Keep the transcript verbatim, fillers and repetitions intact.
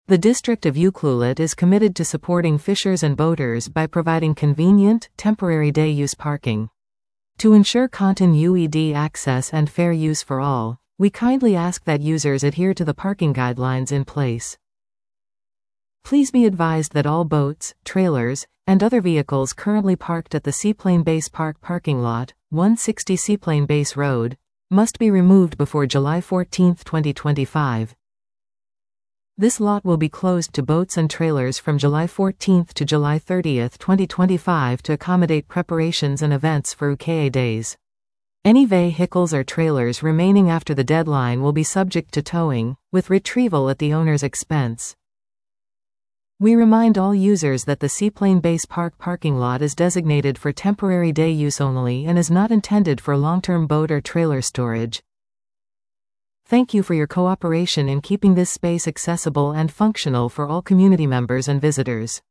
The District of Ucluelet is committed to supporting fishers and boaters by providing convenient, temporary day-use parking. To ensure continued access and fair use for all, we kindly ask that users adhere to the parking guidelines in place. Please be advised that all boats, trailers, and other vehicles currently parked at the Seaplane Base Park parking lot, one sixty Seaplane Base Road, must be removed before July fourteenth, twenty twenty-five. This lot will be closed to boats and trailers from July fourteenth to July thirtieth, twenty twenty-five to accommodate preparations and events for U K A Days. Any vehicles or trailers remaining after the deadline will be subject to towing, with retrieval at the owner's expense. We remind all users that the Seaplane Base Park parking lot is designated for temporary day use only and is not intended for long-term boat or trailer storage. Thank you for your cooperation in keeping this space accessible and functional for all community members and visitors.